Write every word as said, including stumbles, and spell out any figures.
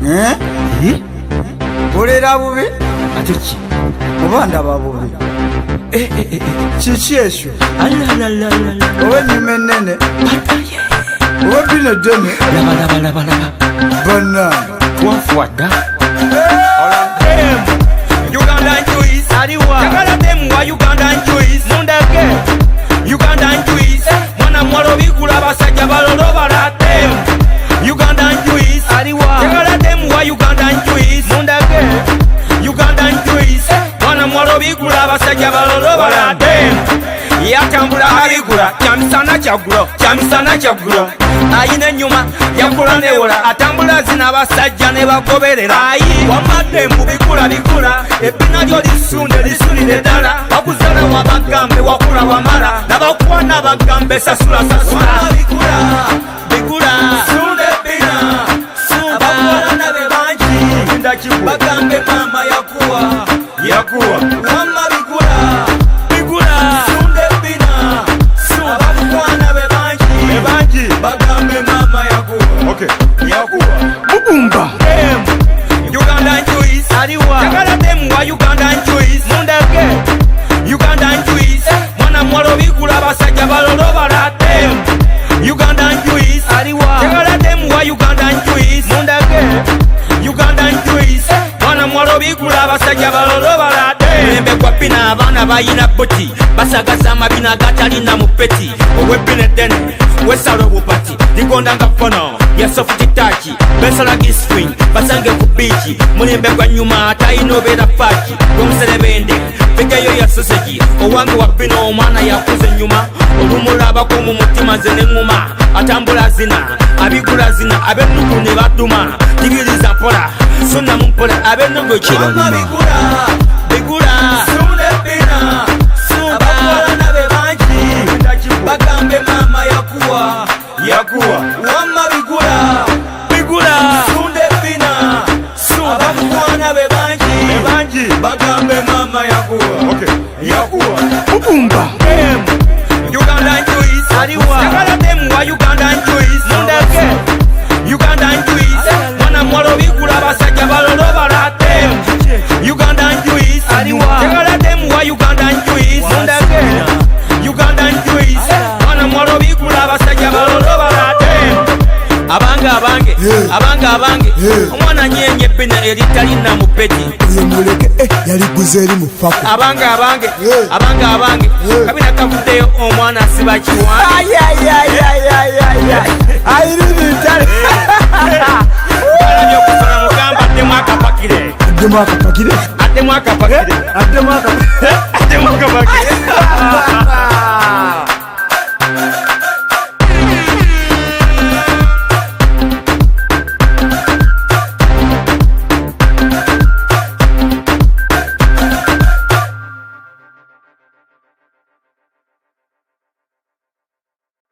Eh? Olera bubi? Ate ki? Oba ndaba bubi? Eh eh eh. Kiki ekyo? Alalalala. Oba ennyuma ennene? Bataye. Oba bino ddene? Laba laba laba laba. Bonna. Twafuadda. Ugandan juice, aliwa. Chakala demu wa Ugandan juice. Mundage. Ugandan juice. Mwana mwalo bigula basajja balolo balate. Ugandan juice, aliwa. Chakala demu wa Ugandan juice. Mundage. Ugandan juice. Mwana mwalo bigula basajja balolo balate. Yatambula abigula, kyamisana kyagulo, kyamisana kyagulo. Ayina ennyuma yakula newola, atambula zina abasajja ne bagoberera. Ayi wamadde mu bikula bikula, ebbina lyo lisunde lisulire ddala. Bakuzala wabagambe wakula wamala, n'abakwana bagambe sasula sasula. Bikula bikula sunde ebbina, abakwala nabe bangi, bagambe mama yakuwa yakuwa. Wama bikula bikula sunde ebbina, abakwala be bangi bangi, bagambe mama yakuwa. Okay, yakuwa bubumba. Ugandan juice, aliwa. Chakala demu wa Ugandan juice. Mundage. Ugandan juice. Mwana mwalo bigula basajja balolo balate. Ugandan juice, aliwa. Chakala demu wa Ugandan juice. Mundage. Ugandan juice. Mwana mwalo bigula basajja balolo balate. Embe kwa pina abana bayina boti, basagaza amabina gatalina mu peti. Owebine dene wesalo bupati, ligonda nga fono ya soft touch, besala giswing basange ku beach. Mulembe gwa nyuma atayino bera paki omuserebende figayo ya sausage. Owange wa pino omwana yakuze nyuma, olumulaba ko mu mutima ze n'enguma. Atambula zina abigula zina abennugu ne batuma, tigiriza mpola sonna mumpola abennugu kiraluma. Bigula bigula sunde bina, abakola nabe bangi, bagambe mama yakuwa yakuwa. Wama bigula bigula sunde bina, abakola be bangi bangi, bagambe mama yakuwa. Okay, yakuwa bubumba. Ugandan juice, aliwa. Chakala demu wa Ugandan juice. Mundage. Ugandan juice. Mwana mwalo bigula basajja balolo balate. Ugandan juice, aliwa. Chakala demu wa Ugandan juice. Mundage. Ugandan juice. Mwana mwalo bigula basajja balolo balate. Abange abange, abange abange. Omwana nyenye pena eritalina mu peti. Muleke eh yaliguze eri mu faku. Abange abange, abange abange. Kabina kavudeyo omwana siba kiwa. Ay ay ay ay ay ay ay. Ayiri bitale. Alabyo kusala mugamba demu akapakire. Demu akapakire. Demu akapakire. Demu akapakire. Demu akapakire.